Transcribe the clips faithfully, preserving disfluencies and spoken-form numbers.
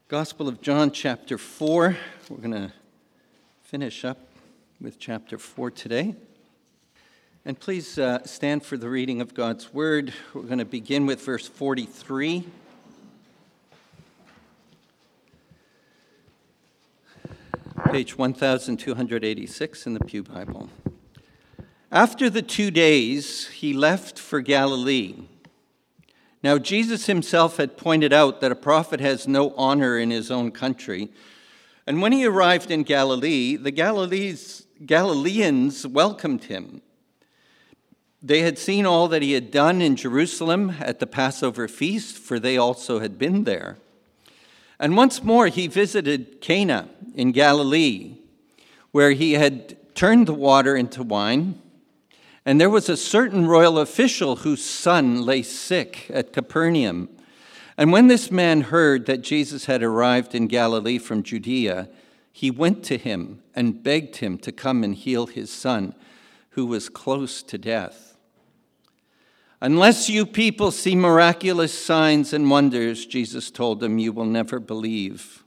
Gospel of John, chapter four. We're going to finish up with chapter four today. And please uh, stand for the reading of God's word. We're going to begin with verse forty-three. Page one thousand two hundred eighty-six in the Pew Bible. After the two days, he left for Galilee. Now, Jesus himself had pointed out that a prophet has no honor in his own country. And when he arrived in Galilee, the Galilees, Galileans welcomed him. They had seen all that he had done in Jerusalem at the Passover feast, for they also had been there. And once more he visited Cana in Galilee, where he had turned the water into wine. And there was a certain royal official whose son lay sick at Capernaum. And when this man heard that Jesus had arrived in Galilee from Judea, he went to him and begged him to come and heal his son, who was close to death. "Unless you people see miraculous signs and wonders," Jesus told them, "you will never believe."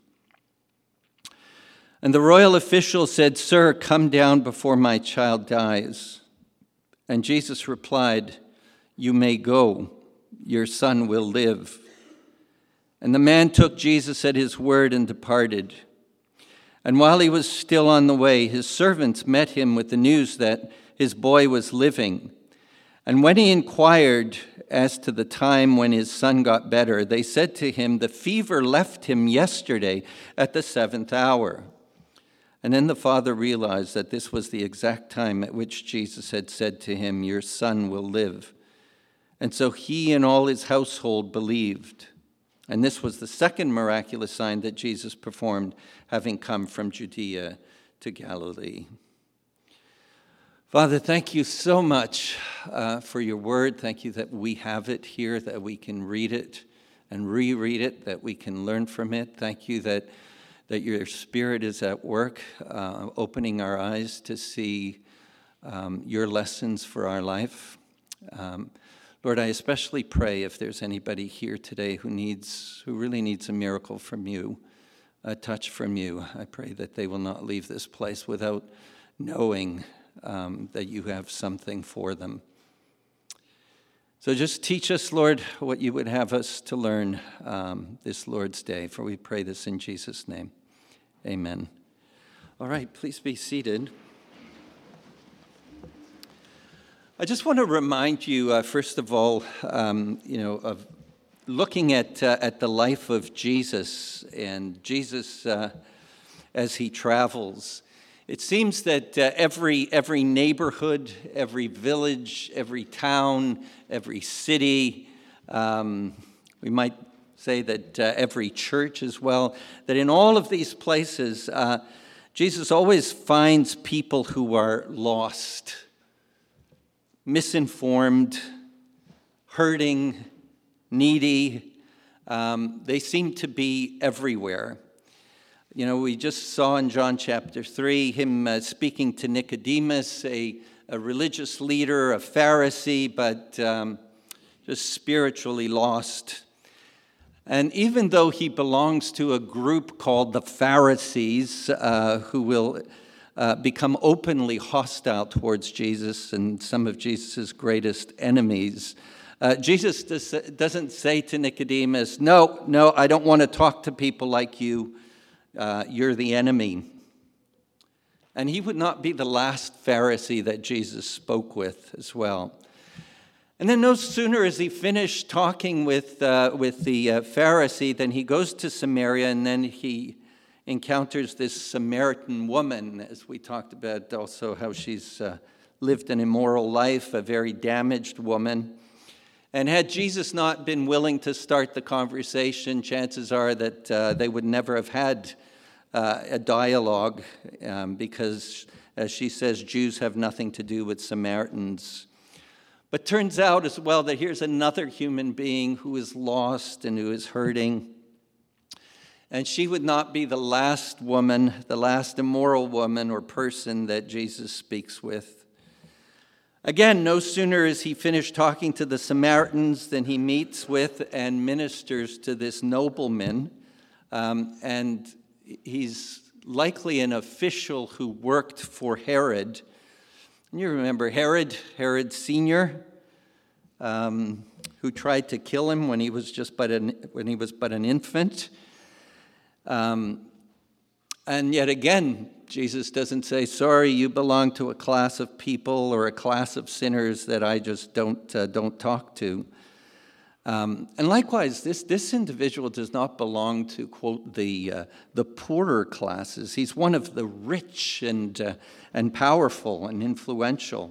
And the royal official said, "Sir, come down before my child dies." And Jesus replied, "You may go. Your son will live." And the man took Jesus at his word and departed. And while he was still on the way, his servants met him with the news that his boy was living. And when he inquired as to the time when his son got better, they said to him, "The fever left him yesterday at the seventh hour." And then the father realized that this was the exact time at which Jesus had said to him, "Your son will live." And so he and all his household believed. And this was the second miraculous sign that Jesus performed, having come from Judea to Galilee. Father, thank you so much uh, for your word. Thank you that we have it here, that we can read it and reread it, that we can learn from it. Thank you that that your Spirit is at work, uh, opening our eyes to see um, your lessons for our life. Um, Lord, I especially pray if there's anybody here today who needs, who really needs a miracle from you, a touch from you. I pray that they will not leave this place without knowing um, that you have something for them. So just teach us, Lord, what you would have us to learn um, this Lord's Day, for we pray this in Jesus' name. Amen. All right, please be seated. I just want to remind you, uh, first of all, um, you know, of looking at uh, at the life of Jesus and Jesus uh, as he travels. It seems that uh, every every neighborhood, every village, every town, every city, um, we might say that uh, every church as well, that in all of these places, uh, Jesus always finds people who are lost, misinformed, hurting, needy. Um, they seem to be everywhere. You know, we just saw in John chapter three him uh, speaking to Nicodemus, a, a religious leader, a Pharisee, but um, just spiritually lost. And even though he belongs to a group called the Pharisees, uh, who will uh, become openly hostile towards Jesus and some of Jesus' greatest enemies, uh, Jesus does, doesn't say to Nicodemus, no, no, I don't want to talk to people like you. Uh, you're the enemy. And he would not be the last Pharisee that Jesus spoke with as well. And then no sooner is he finished talking with uh, with the uh, Pharisee than he goes to Samaria, and then he encounters this Samaritan woman, as we talked about also how she's uh, lived an immoral life, a very damaged woman. And had Jesus not been willing to start the conversation, chances are that uh, they would never have had uh, a dialogue um, because, as she says, Jews have nothing to do with Samaritans. But turns out as well that here's another human being who is lost and who is hurting. And she would not be the last woman, the last immoral woman or person that Jesus speaks with. Again, no sooner is he finished talking to the Samaritans than he meets with and ministers to this nobleman Um, and he's likely an official who worked for Herod. And you remember Herod, Herod Senior, um, who tried to kill him when he was just but an, when he was but an infant. Um, and yet again, Jesus doesn't say, sorry, you belong to a class of people or a class of sinners that I just don't uh, don't talk to. Um, and likewise, this, this individual does not belong to, quote, the uh, the poorer classes. He's one of the rich and uh, and powerful and influential.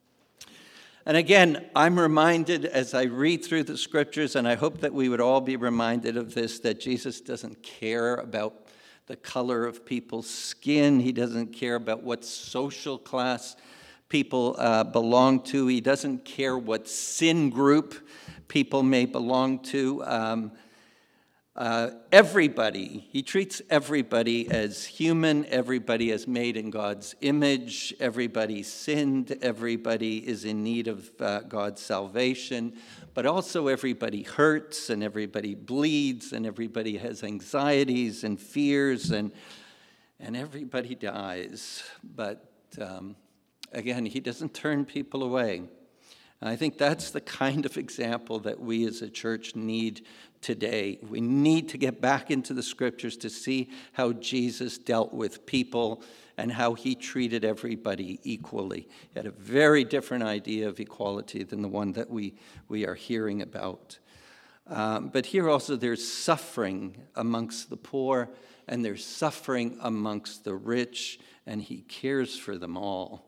And again, I'm reminded as I read through the scriptures, and I hope that we would all be reminded of this, that Jesus doesn't care about the color of people's skin. He doesn't care about what social class people uh, belong to. He doesn't care what sin group people may belong to. Um, uh, everybody, he treats everybody as human. Everybody is made in God's image. Everybody sinned. Everybody is in need of uh, God's salvation. But also everybody hurts, and everybody bleeds, and everybody has anxieties and fears, and and everybody dies. But um, again, he doesn't turn people away. And I think that's the kind of example that we as a church need today. We need to get back into the scriptures to see how Jesus dealt with people and how he treated everybody equally. He had a very different idea of equality than the one that we, we are hearing about. Um, but here also there's suffering amongst the poor, and there's suffering amongst the rich, and he cares for them all.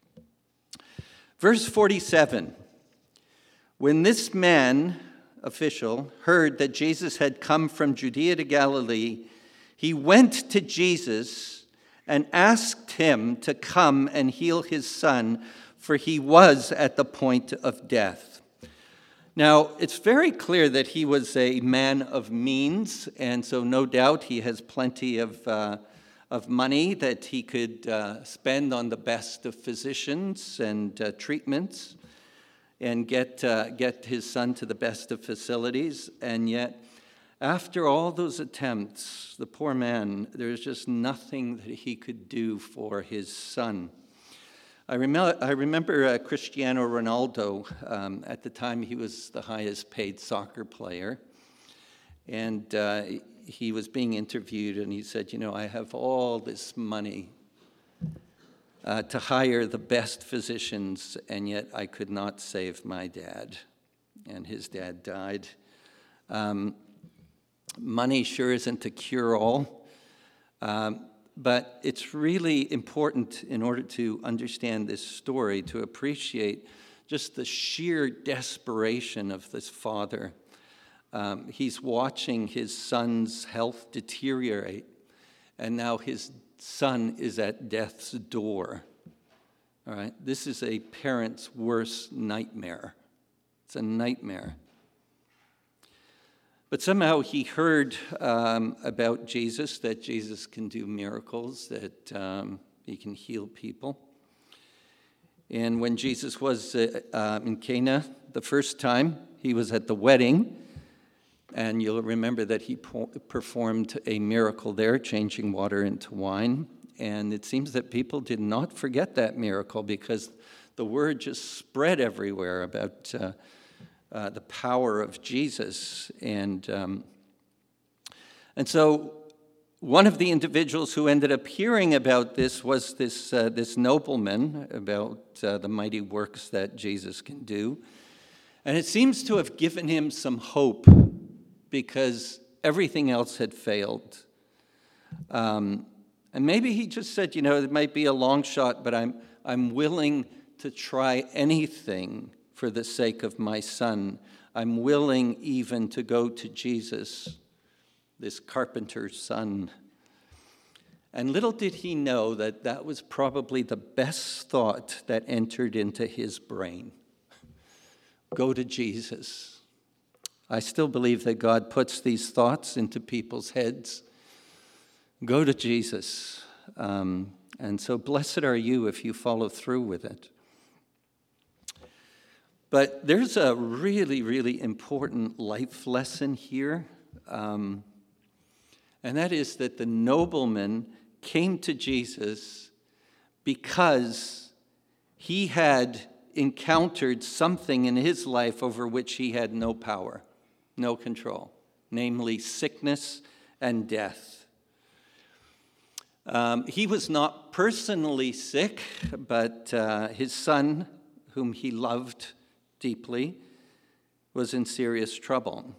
Verse forty-seven, when this man, official, heard that Jesus had come from Judea to Galilee, he went to Jesus and asked him to come and heal his son, for he was at the point of death. Now, it's very clear that he was a man of means, and so no doubt he has plenty of uh, of money that he could uh, spend on the best of physicians and uh, treatments and get uh, get his son to the best of facilities. And yet, after all those attempts, the poor man, there's just nothing that he could do for his son. I remember, I remember uh, Cristiano Ronaldo. Um, at the time, he was the highest paid soccer player. And uh, he was being interviewed, and he said, you know, I have all this money uh, to hire the best physicians, and yet I could not save my dad. And his dad died. Um, money sure isn't a cure-all, um, but it's really important in order to understand this story to appreciate just the sheer desperation of this father. Um, he's watching his son's health deteriorate, and now his son is at death's door. All right, this is a parent's worst nightmare. It's a nightmare. But somehow he heard um, about Jesus, that Jesus can do miracles, that um, he can heal people. And when Jesus was uh, uh, in Cana the first time, he was at the wedding. And you'll remember that he po- performed a miracle there, changing water into wine. And it seems that people did not forget that miracle, because the word just spread everywhere about uh, uh, the power of Jesus. And um, and so one of the individuals who ended up hearing about this was this uh, this nobleman, about uh, the mighty works that Jesus can do. And it seems to have given him some hope, because everything else had failed. Um, and maybe he just said, you know, it might be a long shot, but I'm I'm willing to try anything for the sake of my son. I'm willing even to go to Jesus, this carpenter's son. And little did he know that that was probably the best thought that entered into his brain. Go to Jesus. I still believe that God puts these thoughts into people's heads. Go to Jesus. Um, and so blessed are you if you follow through with it. But there's a really, really important life lesson here. Um, And that is that the nobleman came to Jesus because he had encountered something in his life over which he had no power, no control, namely sickness and death. Um, he was not personally sick, but uh, his son, whom he loved deeply, was in serious trouble.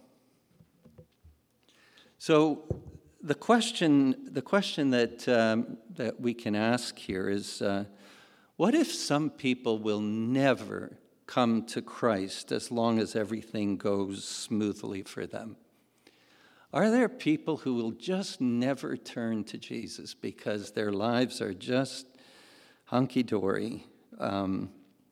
So the question, the question that um, that we can ask here is, uh, what if some people will never come to Christ as long as everything goes smoothly for them? Are there people who will just never turn to Jesus because their lives are just hunky-dory? Um,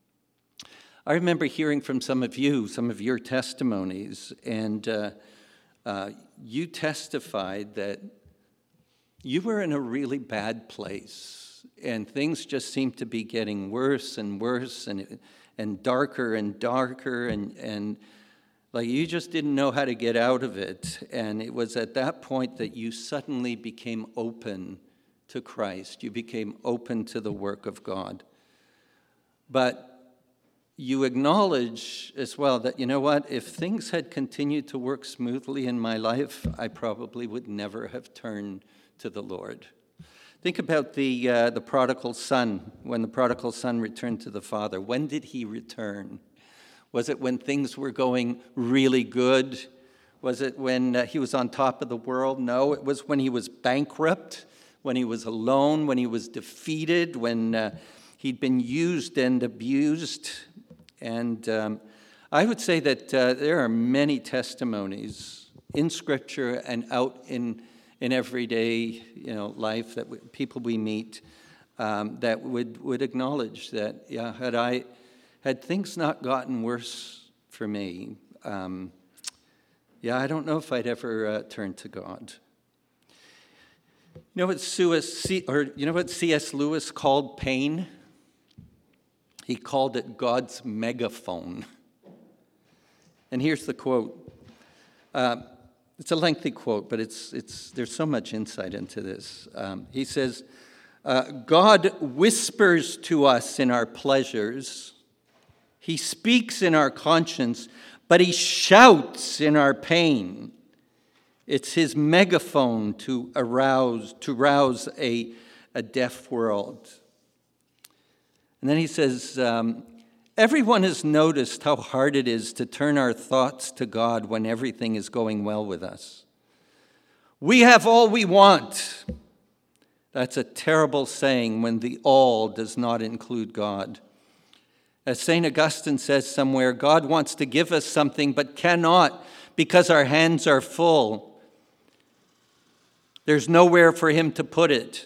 I remember hearing from some of you, some of your testimonies, and uh, uh, you testified that you were in a really bad place, and things just seemed to be getting worse and worse and and darker and darker, and, and like you just didn't know how to get out of it. And it was at that point that you suddenly became open to Christ. You became open to the work of God. But you acknowledge as well that, you know what, if things had continued to work smoothly in my life, I probably would never have turned to the Lord. Think about the uh, the prodigal son. When the prodigal son returned to the father, when did he return? Was it when things were going really good? Was it when uh, he was on top of the world? No, it was when he was bankrupt, when he was alone, when he was defeated, when uh, he'd been used and abused. And um, I would say that uh, there are many testimonies in Scripture and out in in everyday, you know, life that we, people we meet um, that would would acknowledge that, yeah, had I had things not gotten worse for me, um, yeah, I don't know if I'd ever uh, turn to God. You know what C, or you know what C S Lewis called pain? He called it God's megaphone. And here's the quote. Uh, it's a lengthy quote, but it's it's there's so much insight into this. Um, he says, uh, God whispers to us in our pleasures. He speaks in our conscience, but he shouts in our pain. It's his megaphone to arouse, to rouse a, a deaf world. And then he says, um, everyone has noticed how hard it is to turn our thoughts to God when everything is going well with us. We have all we want. That's a terrible saying when the all does not include God. As Saint Augustine says somewhere, God wants to give us something but cannot because our hands are full. There's nowhere for him to put it.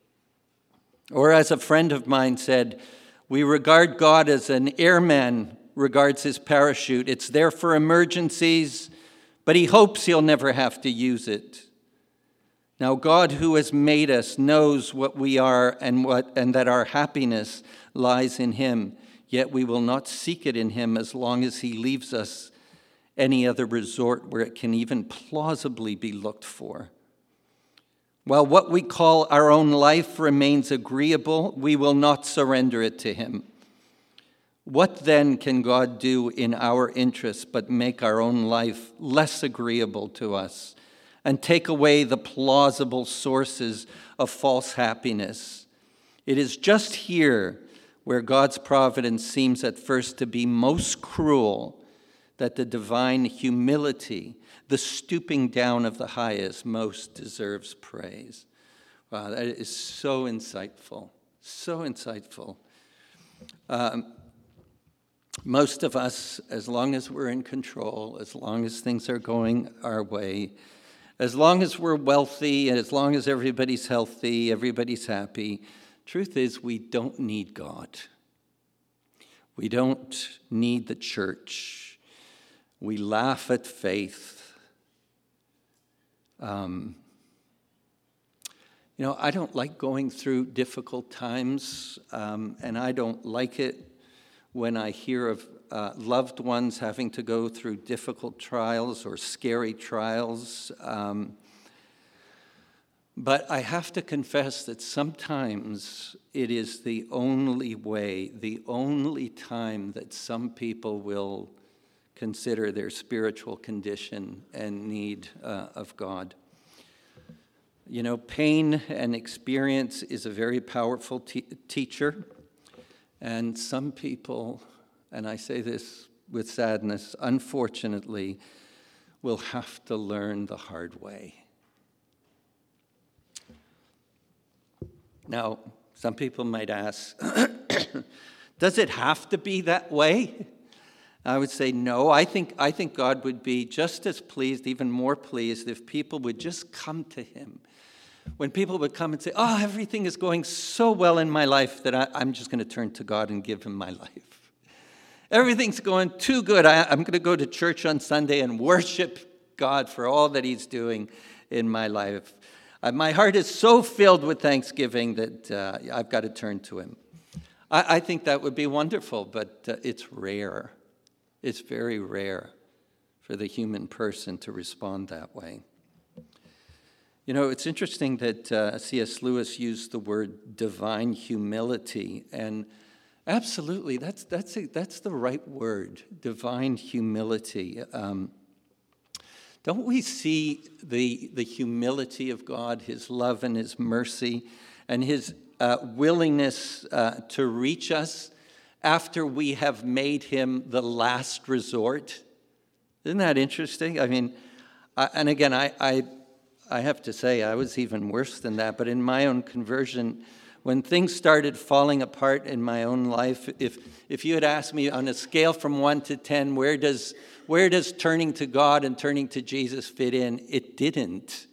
Or as a friend of mine said, we regard God as an airman regards his parachute. It's there for emergencies, but he hopes he'll never have to use it. Now, God, who has made us, knows what we are and what and that our happiness lies in him. Yet we will not seek it in him as long as he leaves us any other resort where it can even plausibly be looked for. While what we call our own life remains agreeable, we will not surrender it to him. What then can God do in our interests but make our own life less agreeable to us and take away the plausible sources of false happiness? It is just here where God's providence seems at first to be most cruel that the divine humility, the stooping down of the highest, most deserves praise. Wow, that is so insightful, so insightful. Um, most of us, as long as we're in control, as long as things are going our way, as long as we're wealthy, and as long as everybody's healthy, everybody's happy, truth is we don't need God. We don't need the church. We laugh at faith. Um, you know, I don't like going through difficult times, um, and I don't like it when I hear of uh, loved ones having to go through difficult trials or scary trials. Um, But I have to confess that sometimes it is the only way, the only time that some people will consider their spiritual condition and need uh, of God. You know, pain and experience is a very powerful te- teacher, and some people, and I say this with sadness, unfortunately, will have to learn the hard way. Now, some people might ask, does it have to be that way? I would say no. I think, I think God would be just as pleased, even more pleased, if people would just come to him. When people would come and say, oh, everything is going so well in my life that I, I'm just going to turn to God and give him my life. Everything's going too good. I, I'm going to go to church on Sunday and worship God for all that he's doing in my life. Uh, my heart is so filled with thanksgiving that uh, I've got to turn to him. I, I think that would be wonderful, but uh, it's rare. It's very rare for the human person to respond that way. You know, it's interesting that uh, C S Lewis used the word divine humility, and absolutely, that's that's a, that's the right word, divine humility. Um, don't we see the the humility of God, his love and his mercy, and his uh, willingness uh, to reach us after we have made him the last resort? Isn't that interesting? I mean, I, and again, I, I I have to say I was even worse than that. But in my own conversion, when things started falling apart in my own life, if if you had asked me on a scale from one to ten, where does where does turning to God and turning to Jesus fit in? It didn't.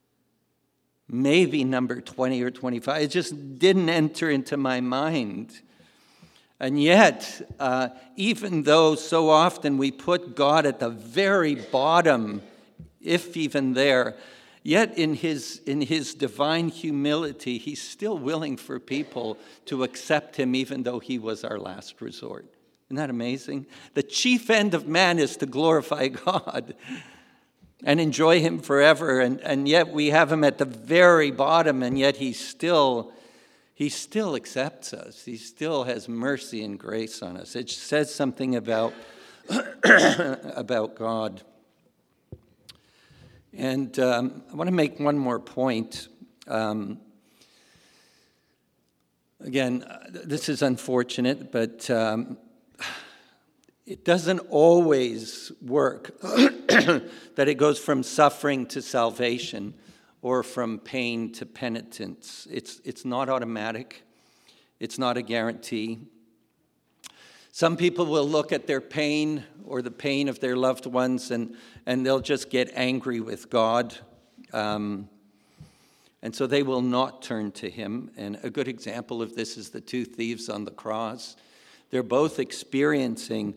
Maybe number twenty or twenty-five. It just didn't enter into my mind. And yet, uh, even though so often we put God at the very bottom, if even there, yet in his, in his divine humility, he's still willing for people to accept him even though he was our last resort. Isn't that amazing? The chief end of man is to glorify God and enjoy him forever, and, and yet we have him at the very bottom, and yet he still... He still accepts us. He still has mercy and grace on us. It says something about, about God. And um, I want to make one more point. Um, again, this is unfortunate, but um, it doesn't always work that it goes from suffering to salvation, or from pain to penitence. It's, it's not automatic. It's not a guarantee. Some people will look at their pain or the pain of their loved ones and, and they'll just get angry with God. Um, and so they will not turn to him. And a good example of this is the two thieves on the cross. They're both experiencing,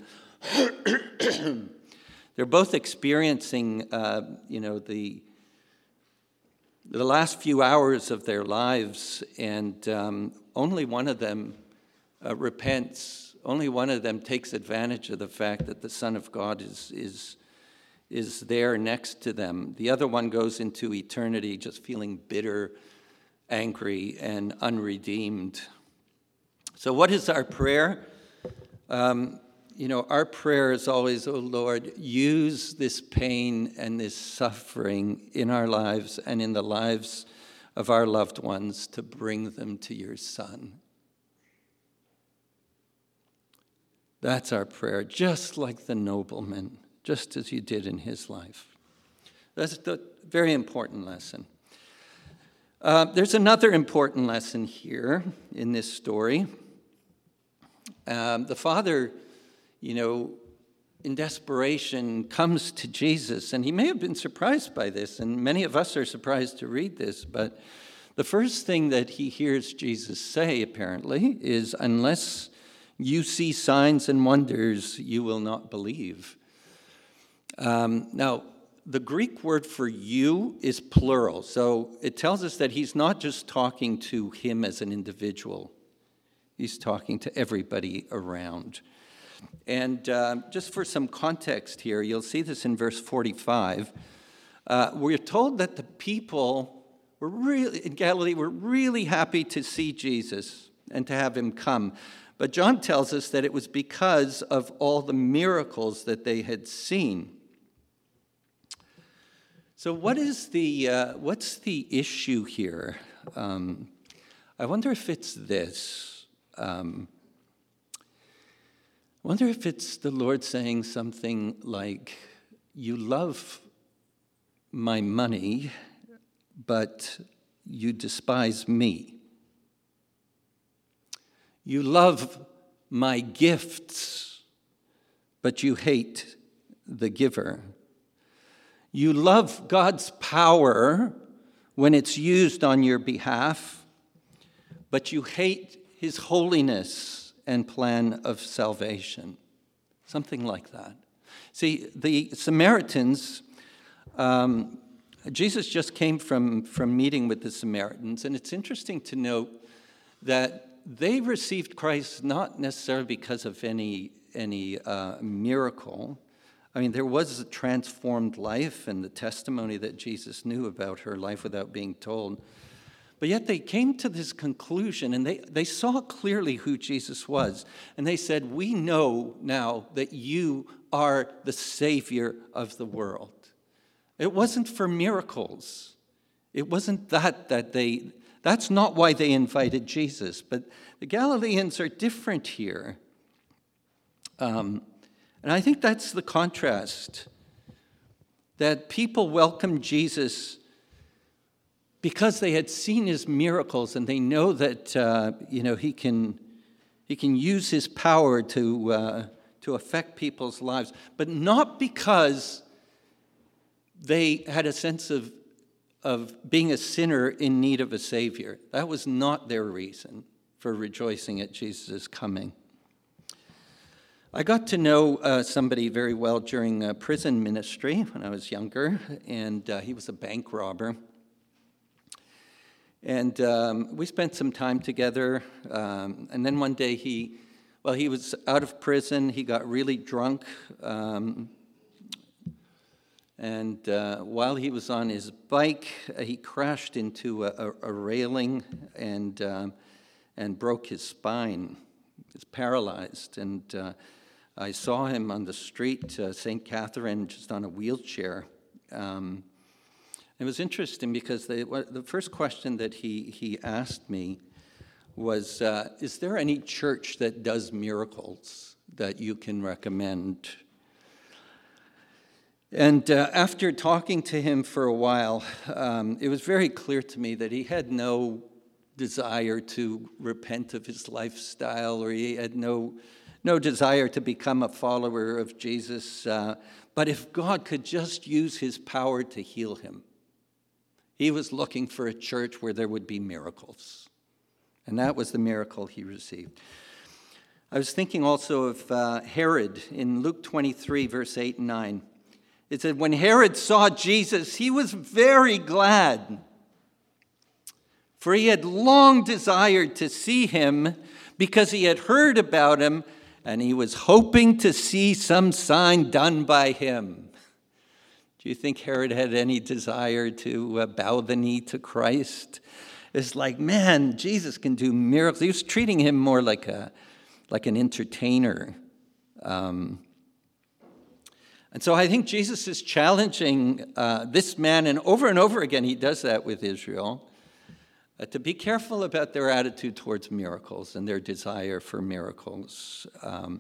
they're both experiencing, uh, you know, the the last few hours of their lives, and um, only one of them uh, repents. Only one of them takes advantage of the fact that the Son of God is, is, is there next to them. The other one goes into eternity just feeling bitter, angry, and unredeemed. So what is our prayer? Um, You know, our prayer is always, oh Lord, use this pain and this suffering in our lives and in the lives of our loved ones to bring them to your Son. That's our prayer, just like the nobleman, just as you did in his life. That's a very important lesson. Uh, there's another important lesson here in this story. Um, the father, you know, in desperation, comes to Jesus. And he may have been surprised by this, and many of us are surprised to read this, but the first thing that he hears Jesus say, apparently, is, unless you see signs and wonders, you will not believe. Um, now, the Greek word for you is plural, so it tells us that he's not just talking to him as an individual. He's talking to everybody around. And uh, just for some context here, you'll see this in verse forty-five. Uh, we're told that the people were really, in Galilee, were really happy to see Jesus and to have him come. But John tells us that it was because of all the miracles that they had seen. So what is the, uh, what's the issue here? Um, I wonder if it's this. Um, I wonder if it's the Lord saying something like, you love my money, but you despise me. You love my gifts, but you hate the giver. You love God's power when it's used on your behalf, but you hate his holiness and plan of salvation. Something like that. See, the Samaritans, um, Jesus just came from, from meeting with the Samaritans, and it's interesting to note that they received Christ not necessarily because of any, any uh, miracle. I mean, there was a transformed life and the testimony that Jesus knew about her life without being told. But yet they came to this conclusion, and they, they saw clearly who Jesus was. And they said, we know now that you are the Savior of the world. It wasn't for miracles. It wasn't that that they... That's not why they invited Jesus. But the Galileans are different here. Um, and I think that's the contrast. That people welcomed Jesus because they had seen his miracles, and they know that uh, you know he can he can use his power to uh, to affect people's lives, but not because they had a sense of of being a sinner in need of a Savior. That was not their reason for rejoicing at Jesus' coming. I got to know uh, somebody very well during uh, prison ministry when I was younger, and uh, he was a bank robber. And um, we spent some time together, um, and then one day he, well, he was out of prison, he got really drunk, um, and uh, while he was on his bike, uh, he crashed into a, a, a railing and uh, and broke his spine. He's paralyzed, and uh, I saw him on the street, uh, Saint Catherine, just on a wheelchair. Um, it was interesting because they, the first question that he, he asked me was, uh, is there any church that does miracles that you can recommend? And uh, after talking to him for a while, um, it was very clear to me that he had no desire to repent of his lifestyle, or he had no, no desire to become a follower of Jesus. Uh, but if God could just use his power to heal him, he was looking for a church where there would be miracles. And that was the miracle he received. I was thinking also of uh, Herod in Luke twenty-three, verse eight and nine. It said, when Herod saw Jesus, he was very glad, for he had long desired to see him because he had heard about him, and he was hoping to see some sign done by him. Do you think Herod had any desire to uh, bow the knee to Christ? It's like, man, Jesus can do miracles. He was treating him more like a like an entertainer. Um, and so I think Jesus is challenging uh, this man, and over and over again he does that with Israel, uh, to be careful about their attitude towards miracles and their desire for miracles. Um,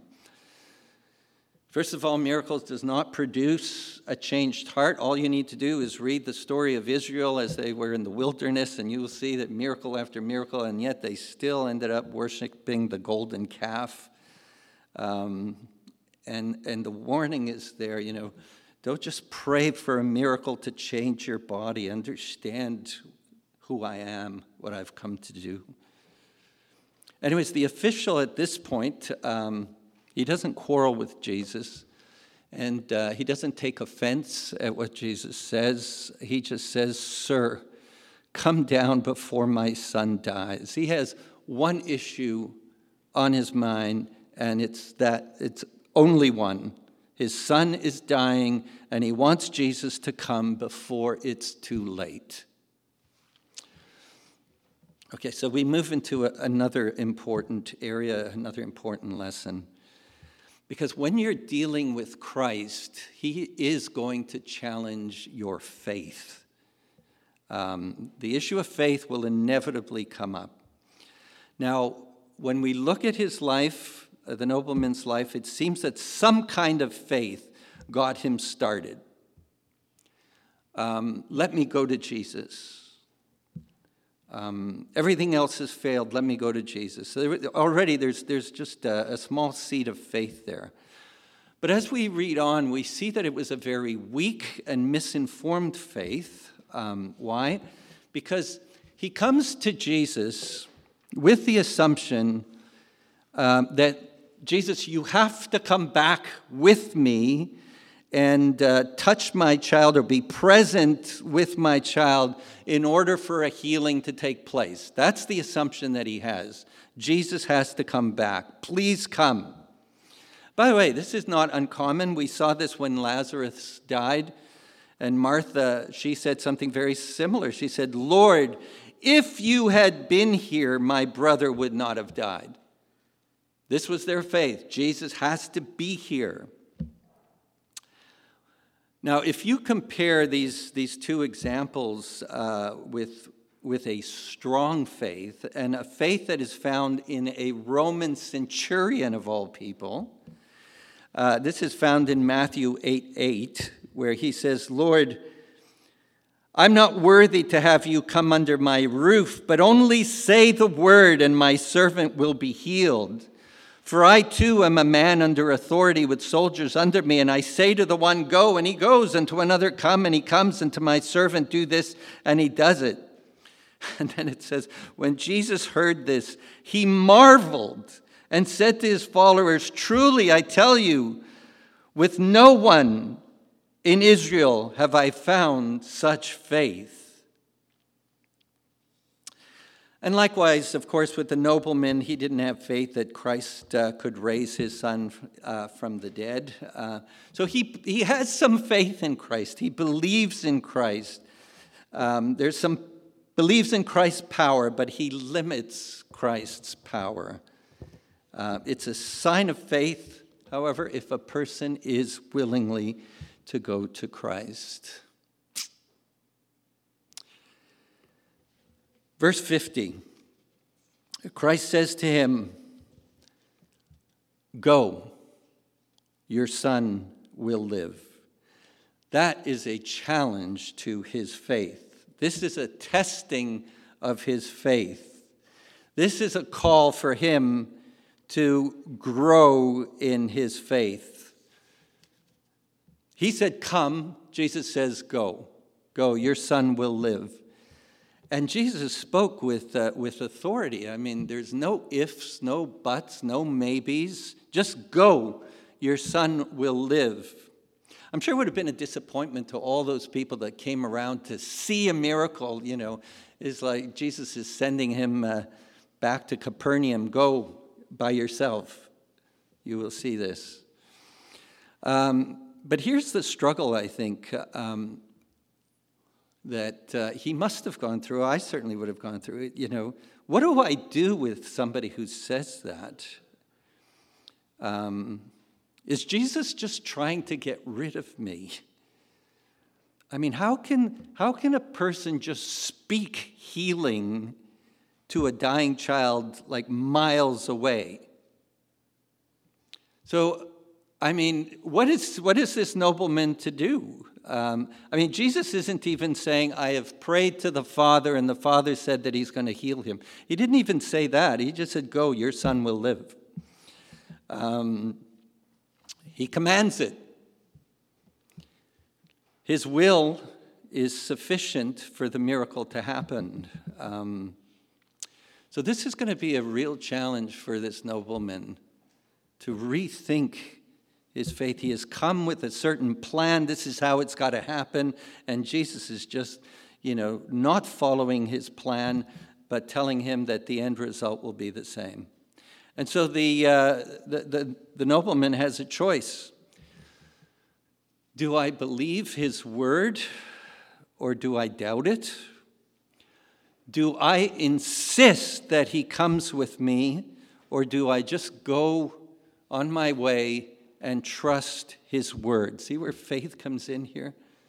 First of all, miracles does not produce a changed heart. All you need to do is read the story of Israel as they were in the wilderness, and you will see that miracle after miracle, and yet they still ended up worshiping the golden calf. Um, and, and the warning is there, you know, don't just pray for a miracle to change your body. Understand who I am, what I've come to do. Anyways, the official at this point... Um, He doesn't quarrel with Jesus, and uh, he doesn't take offense at what Jesus says. He just says, "Sir, come down before my son dies." He has one issue on his mind, and it's that it's only one. His son is dying, and he wants Jesus to come before it's too late. Okay, so we move into a, another important area, another important lesson. Because when you're dealing with Christ, he is going to challenge your faith. Um, the issue of faith will inevitably come up. Now, when we look at his life, uh, the nobleman's life, it seems that some kind of faith got him started. Um, let me go to Jesus. Um, everything else has failed. Let me go to Jesus. So there, already there's, there's just a, a small seed of faith there. But as we read on, we see that it was a very weak and misinformed faith. Um, why? Because he comes to Jesus with the assumption um, that, Jesus, you have to come back with me and uh, touch my child or be present with my child in order for a healing to take place. That's the assumption that he has. Jesus has to come back. Please come. By the way, this is not uncommon. We saw this when Lazarus died. And Martha, she said something very similar. She said, Lord, if you had been here, my brother would not have died. This was their faith. Jesus has to be here. Now, if you compare these, these two examples uh, with, with a strong faith, and a faith that is found in a Roman centurion of all people, uh, this is found in Matthew eight eight, where he says, Lord, I'm not worthy to have you come under my roof, but only say the word and my servant will be healed. For I too am a man under authority with soldiers under me, and I say to the one, go, and he goes, and to another, come, and he comes, and to my servant, do this, and he does it. And then it says, when Jesus heard this, he marveled and said to his followers, truly I tell you, with no one in Israel have I found such faith. And likewise, of course, with the nobleman, he didn't have faith that Christ uh, could raise his son uh, from the dead. Uh, so he, he has some faith in Christ. He believes in Christ. Um, there's some believes in Christ's power, but he limits Christ's power. Uh, it's a sign of faith, however, if a person is willingly to go to Christ. Verse fifty, Christ says to him, go, your son will live. That is a challenge to his faith. This is a testing of his faith. This is a call for him to grow in his faith. He said, come. Jesus says, go. Go, your son will live. And Jesus spoke with, uh, with authority. I mean, there's no ifs, no buts, no maybes. Just go. Your son will live. I'm sure it would have been a disappointment to all those people that came around to see a miracle. You know, it's like Jesus is sending him uh, back to Capernaum. Go by yourself. You will see this. Um, but here's the struggle, I think. Um, that uh, he must have gone through. I certainly would have gone through it. You know, what do I do with somebody who says that? Um, is Jesus just trying to get rid of me? I mean, how can, how can a person just speak healing to a dying child like miles away? So, I mean, what is, what is this nobleman to do? Um, I mean, Jesus isn't even saying, I have prayed to the Father, and the Father said that he's going to heal him. He didn't even say that. He just said, go, your son will live. Um, he commands it. His will is sufficient for the miracle to happen. Um, so this is going to be a real challenge for this nobleman to rethink his faith. He has come with a certain plan. This is how it's got to happen. And Jesus is just, you know, not following his plan, but telling him that the end result will be the same. And so the, uh, the, the, the nobleman has a choice. Do I believe his word or do I doubt it? Do I insist that he comes with me, or do I just go on my way and trust his word? See where faith comes in here?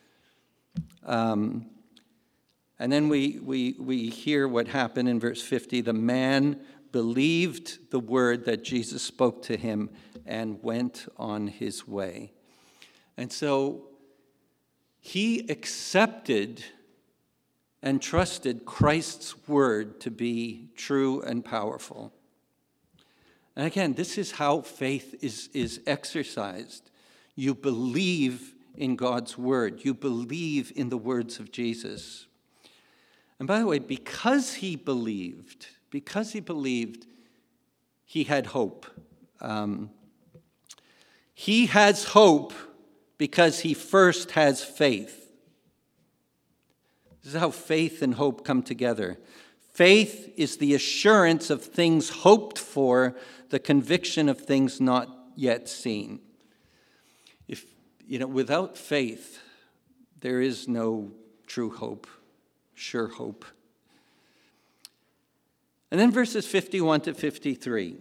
Um, and then we, we, we hear what happened in verse fifty. The man believed the word that Jesus spoke to him and went on his way. And so he accepted and trusted Christ's word to be true and powerful. And again, this is how faith is, is exercised. You believe in God's word. You believe in the words of Jesus. And by the way, because he believed, because he believed, he had hope. Um, he has hope because he first has faith. This is how faith and hope come together. Faith is the assurance of things hoped for, the conviction of things not yet seen. If, you know, without faith, there is no true hope, sure hope. And then verses fifty-one to fifty-three.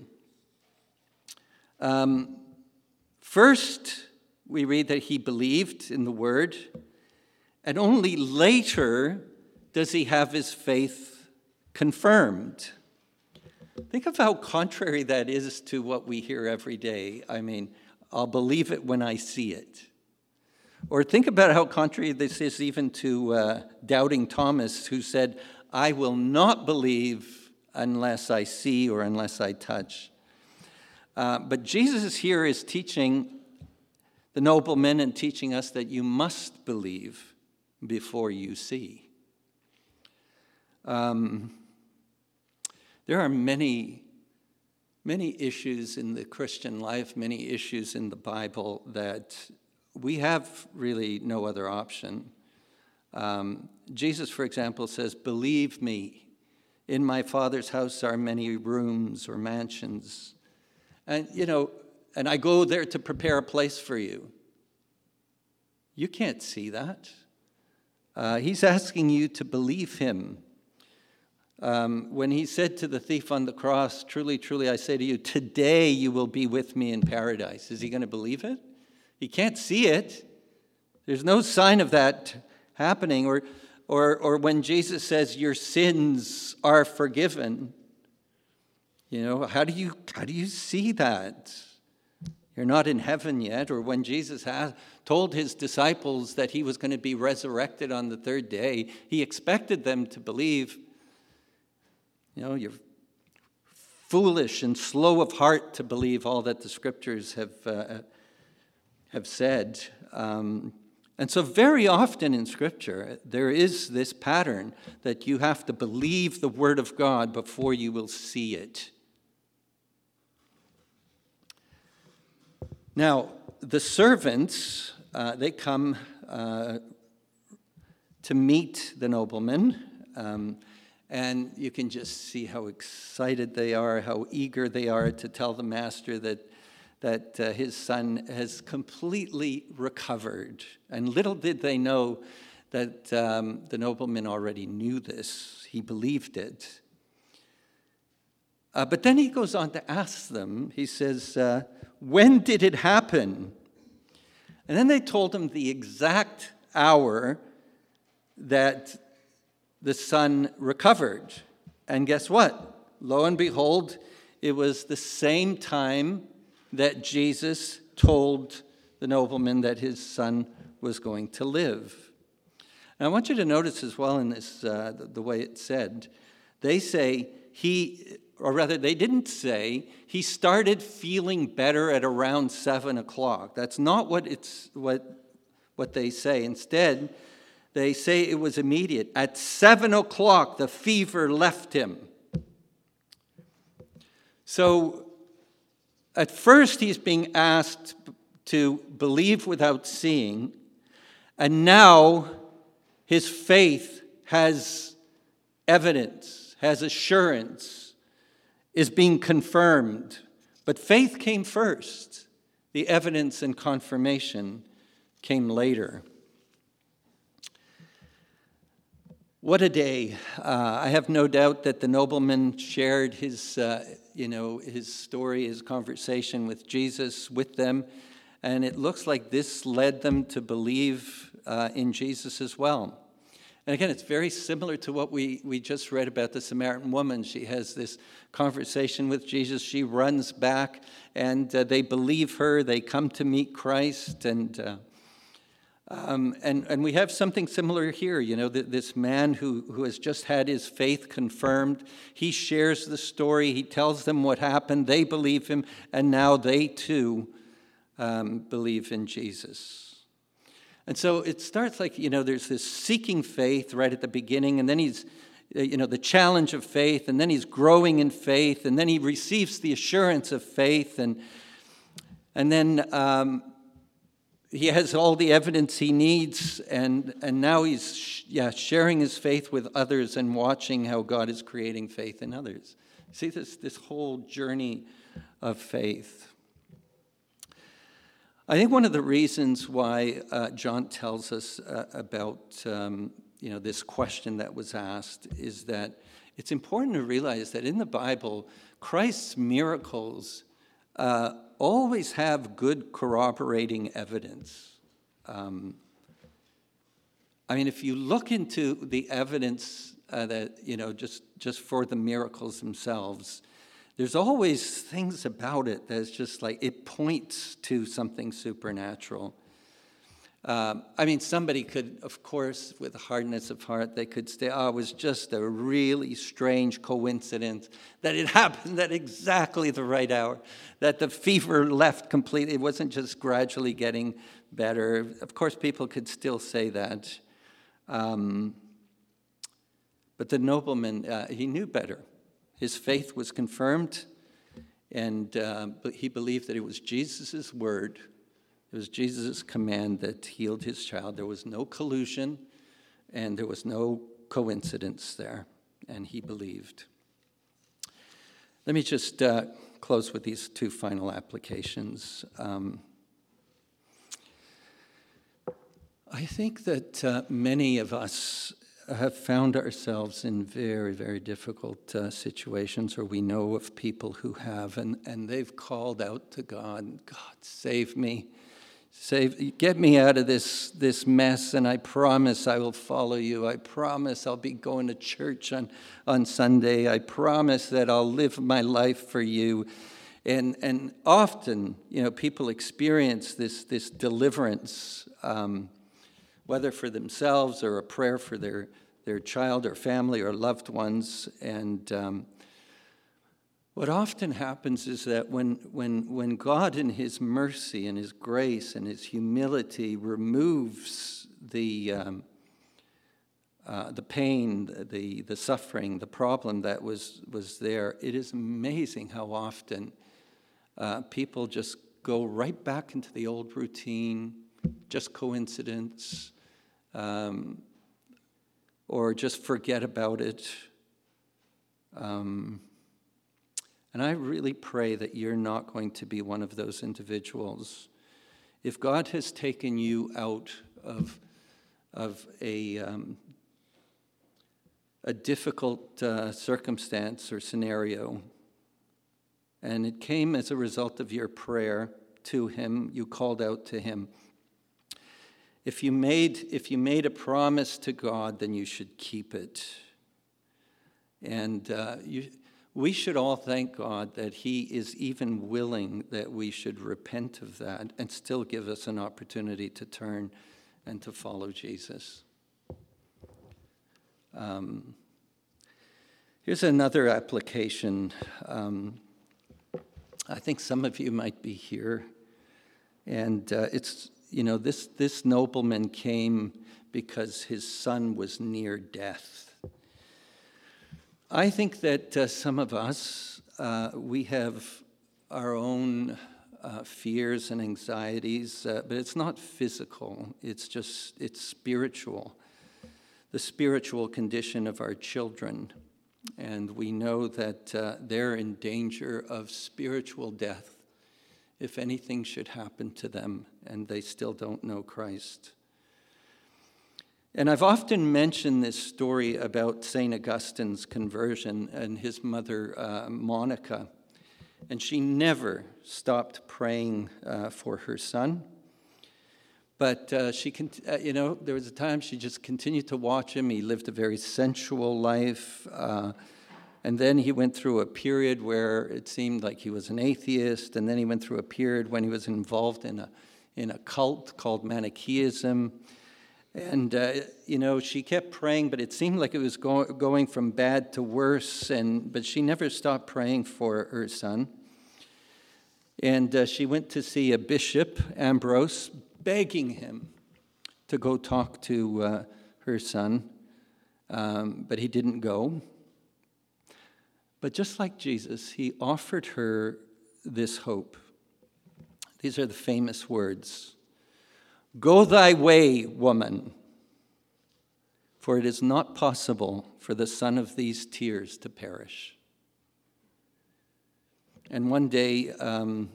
Um, first, we read that he believed in the word, and only later does he have his faith confirmed. Think of how contrary that is to what we hear every day. I mean, I'll believe it when I see it. Or think about how contrary this is even to uh, doubting Thomas, who said, I will not believe unless I see or unless I touch. Uh, but Jesus here is teaching the noblemen and teaching us that you must believe before you see. Um, there are many, many issues in the Christian life, many issues in the Bible that we have really no other option. Um, Jesus, for example, says, believe me, in my Father's house are many rooms or mansions. And, you know, and I go there to prepare a place for you. You can't see that. Uh, he's asking you to believe him. Um, when he said to the thief on the cross, truly, truly, I say to you, today you will be with me in paradise. Is he going to believe it? He can't see it. There's no sign of that happening. Or, or, or when Jesus says, your sins are forgiven, you know, how do you, how do you see that? You're not in heaven yet. Or when Jesus has, told his disciples that he was going to be resurrected on the third day, he expected them to believe. You know, you're foolish and slow of heart to believe all that the scriptures have uh, have said. Um, and so very often in Scripture, there is this pattern that you have to believe the Word of God before you will see it. Now, the servants, uh, they come uh, to meet the nobleman, um, and you can just see how excited they are, how eager they are to tell the master that that uh, his son has completely recovered. And little did they know that um, the nobleman already knew this. He believed it. Uh, but then he goes on to ask them, he says, uh, when did it happen? And then they told him the exact hour that the son recovered. And guess what? Lo and behold, it was the same time that Jesus told the nobleman that his son was going to live. And I want you to notice as well in this, uh, the, the way it's said, they say he, or rather they didn't say he started feeling better at around seven o'clock. That's not what it's what what they say. Instead, they say it was immediate. At seven o'clock, the fever left him. So at first, he's being asked to believe without seeing, and now his faith has evidence, has assurance, is being confirmed. But faith came first. The evidence and confirmation came later. What a day. Uh, I have no doubt that the nobleman shared his, uh, you know, his story, his conversation with Jesus with them, and it looks like this led them to believe uh, in Jesus as well. And again, it's very similar to what we, we just read about the Samaritan woman. She has this conversation with Jesus. She runs back, and uh, they believe her. They come to meet Christ, and... Uh, Um, and, and we have something similar here, you know, th- this man who, who has just had his faith confirmed. He shares the story. He tells them what happened. They believe him, and now they too um, believe in Jesus. And so it starts like, you know, there's this seeking faith right at the beginning, and then he's, you know, the challenge of faith, and then he's growing in faith, and then he receives the assurance of faith, and, and then... Um, He has all the evidence he needs, and, and now he's yeah, sharing his faith with others and watching how God is creating faith in others. See this, this whole journey of faith. I think one of the reasons why uh, John tells us uh, about um, you know, this question that was asked is that it's important to realize that in the Bible, Christ's miracles uh, always have good corroborating evidence. Um, I mean, if you look into the evidence uh, that, you know, just, just for the miracles themselves, there's always things about it that's just like, it points to something supernatural. Um, I mean, somebody could, of course, with hardness of heart, they could say, oh, it was just a really strange coincidence that it happened at exactly the right hour, that the fever left completely. It wasn't just gradually getting better. Of course, people could still say that. Um, but the nobleman, uh, he knew better. His faith was confirmed, and uh, but he believed that it was Jesus' word. It was Jesus' command that healed his child. There was no collusion, and there was no coincidence there, and he believed. Let me just uh, close with these two final applications. Um, I think that uh, many of us have found ourselves in very, very difficult uh, situations, or we know of people who have, and, and they've called out to God, God, save me. Save, get me out of this, this mess, and I promise I will follow you. I promise I'll be going to church on, on Sunday. I promise that I'll live my life for you. And and often, you know, people experience this, this deliverance, um, whether for themselves or a prayer for their, their child or family or loved ones. And um, what often happens is that when, when, when God in his mercy and his grace and his humility removes the, um, uh, the pain, the, the suffering, the problem that was, was there, it is amazing how often uh, people just go right back into the old routine, just coincidence, um, or just forget about it. Um, And I really pray that you're not going to be one of those individuals. If God has taken you out of, of a, um, a difficult uh, circumstance or scenario, and it came as a result of your prayer to him, you called out to him, if you made, if you made a promise to God, then you should keep it. And uh, you... We should all thank God that he is even willing that we should repent of that and still give us an opportunity to turn and to follow Jesus. Um, here's another application. Um, I think some of you might be here. And uh, it's, you know, this, this nobleman came because his son was near death. I think that uh, some of us, uh, we have our own uh, fears and anxieties, uh, but it's not physical, it's just, it's spiritual. The spiritual condition of our children. And we know that uh, they're in danger of spiritual death if anything should happen to them and they still don't know Christ. And I've often mentioned this story about Saint Augustine's conversion and his mother, uh, Monica. And she never stopped praying uh, for her son. But uh, she, con- uh, you know, there was a time she just continued to watch him. He lived a very sensual life. Uh, and then he went through a period where it seemed like he was an atheist. And then he went through a period when he was involved in a, in a cult called Manichaeism. And, uh, you know, she kept praying, but it seemed like it was go- going from bad to worse. And But she never stopped praying for her son. And uh, she went to see a bishop, Ambrose, begging him to go talk to uh, her son. Um, but he didn't go. But just like Jesus, he offered her this hope. These are the famous words. Go thy way, woman, for it is not possible for the son of these tears to perish. And one day, um,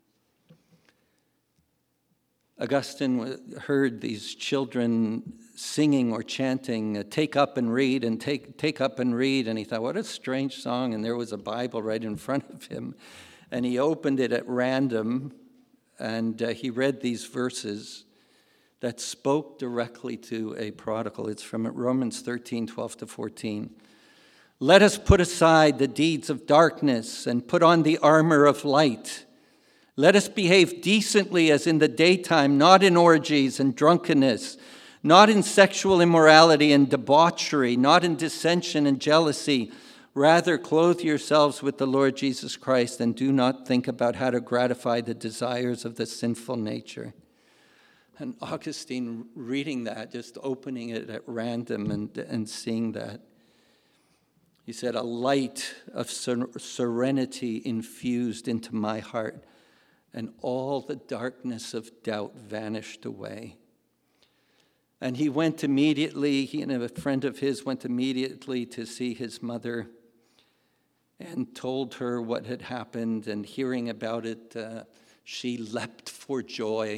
Augustine heard these children singing or chanting, take up and read, and take, take up and read. And he thought, what a strange song. And there was a Bible right in front of him. And he opened it at random, and uh, he read these verses that spoke directly to a prodigal. It's from Romans thirteen, twelve to fourteen. Let us put aside the deeds of darkness and put on the armor of light. Let us behave decently as in the daytime, not in orgies and drunkenness, not in sexual immorality and debauchery, not in dissension and jealousy. Rather, clothe yourselves with the Lord Jesus Christ and do not think about how to gratify the desires of the sinful nature. And Augustine reading that, just opening it at random and, and seeing that, he said, a light of serenity infused into my heart, and all the darkness of doubt vanished away. And he went immediately, he and a friend of his went immediately to see his mother and told her what had happened, and hearing about it, uh, she leapt for joy.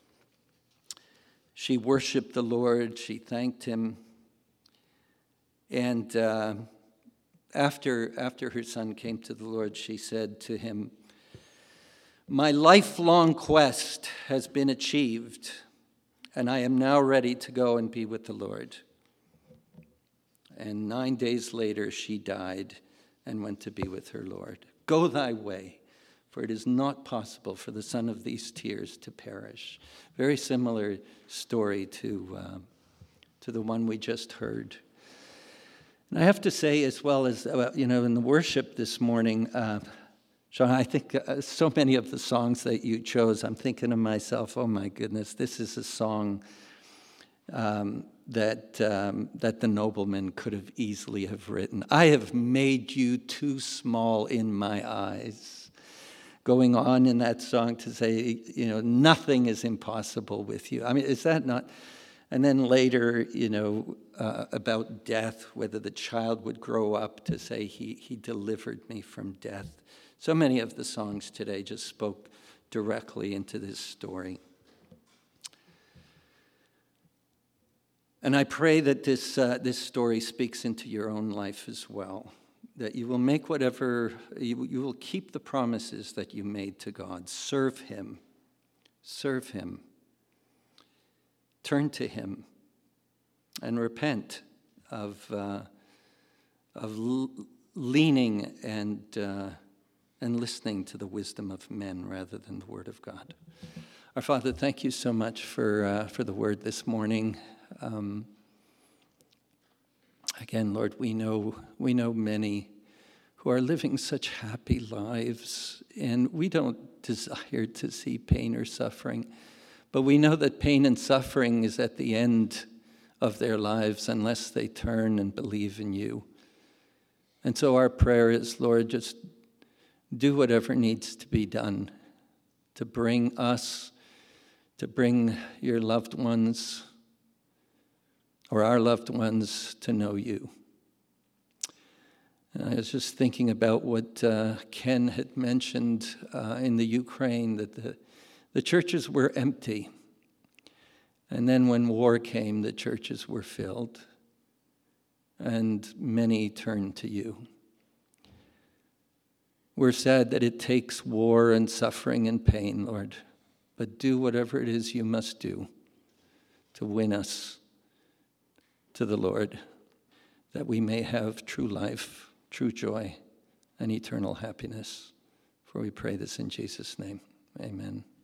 She worshiped the Lord, she thanked him, and uh, after, after her son came to the Lord, she said to him, my lifelong quest has been achieved, and I am now ready to go and be with the Lord. And nine days later, she died and went to be with her Lord. Go thy way, for it is not possible for the son of these tears to perish. Very similar story to, uh, to the one we just heard. And I have to say, as well as, uh, you know, in the worship this morning, uh, Sean, I think uh, so many of the songs that you chose, I'm thinking to myself, oh my goodness, this is a song um, that um, that the nobleman could have easily have written. I have made you too small in my eyes. Going on in that song to say, you know, nothing is impossible with you. I mean, is that not? And then later, you know, uh, about death, whether the child would grow up to say, he, he delivered me from death. So many of the songs today just spoke directly into this story. And I pray that this uh, this story speaks into your own life as well, that you will make whatever, you, you will keep the promises that you made to God. Serve him. Serve him. Turn to him and repent of, uh, of l- leaning and, uh, and listening to the wisdom of men rather than the word of God. Our Father, thank you so much for, uh, for the word this morning. Um, again, Lord, we know we know many who are living such happy lives, and we don't desire to see pain or suffering, but we know that pain and suffering is at the end of their lives unless they turn and believe in you. And so our prayer is, Lord, just do whatever needs to be done to bring us, to bring your loved ones, or our loved ones, to know you. And I was just thinking about what uh, Ken had mentioned uh, in the Ukraine, that the, the churches were empty. And then when war came, the churches were filled, and many turned to you. We're sad that it takes war and suffering and pain, Lord, but do whatever it is you must do to win us to the Lord, that we may have true life, true joy, and eternal happiness. For we pray this in Jesus' name. Amen.